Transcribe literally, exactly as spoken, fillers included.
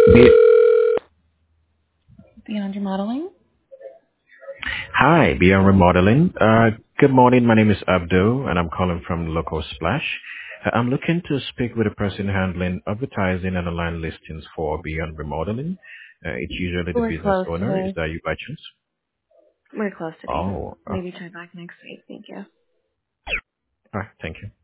Be- Beyond Remodeling. Hi, Beyond Remodeling. Uh, good morning. My name is Abdul, and I'm calling from Local Splash. Uh, I'm looking to speak with a person handling advertising and online listings for Beyond Remodeling. Uh, it's usually the We're business closed owner. Is today. that you by chance? We're closed today. Oh, uh, Maybe try back next week. Thank you. all right. Thank you.